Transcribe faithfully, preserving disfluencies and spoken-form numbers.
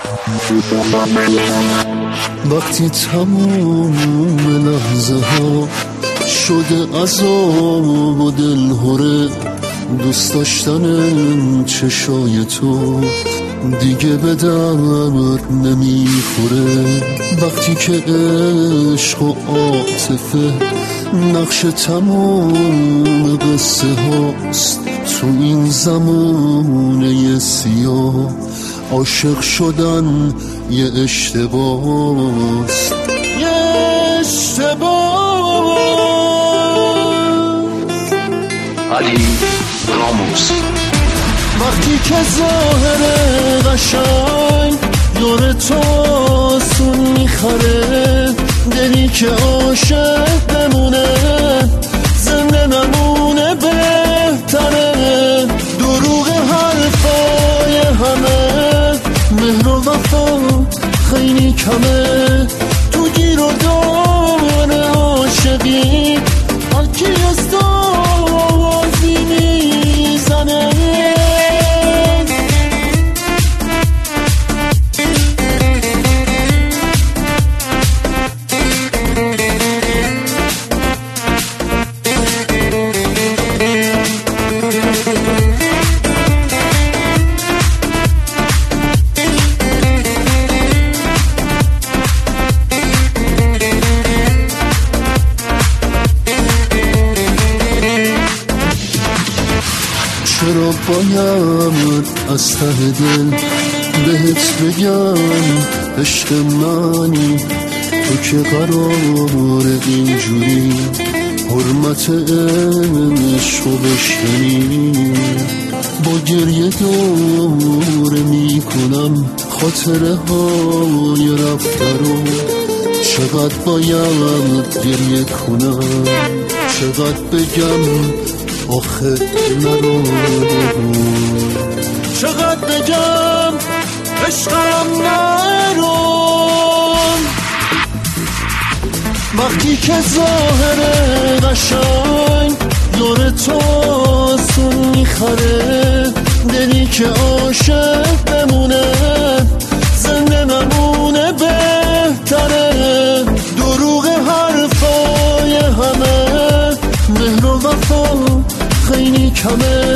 وقتی تموم لحظه ها شده عذاب و دلهره، دوست داشتن چشای تو دیگه به درد نمیخوره. وقتی که عشق و عاطفه نقش تمام قصه هاست، تو این زمانه سیاه عاشق شدن یه اشتباهست، یه اشتباه. علی راموس. وقتی که ظاهر قشنگ یار تو آسون میخره، دلی که عاشق بمونه زنده نمونه بهتره. دروغ حرفای همه، مهر و وفا خیلی کمه. تو گیر و دار عاشقی هرکی از دوازی میزنه. چرا باید از ته دل بهت بگم عشق منی، تو که قرار اینجوری حرمت عشقو بشکنی. با گریه دوره میکنم خاطره های رفته رو، چقدر باید گریه کنم، چقدر بگم آخه نرو، چقدر بگم عشقم نرو. وقتی که ظاهر قشنگ یار تو آسون میخره، دلی که عاشق بمونه زنده نمونه بهتره. دروغ حرفای همه، مهر و وفا خیلی کمه.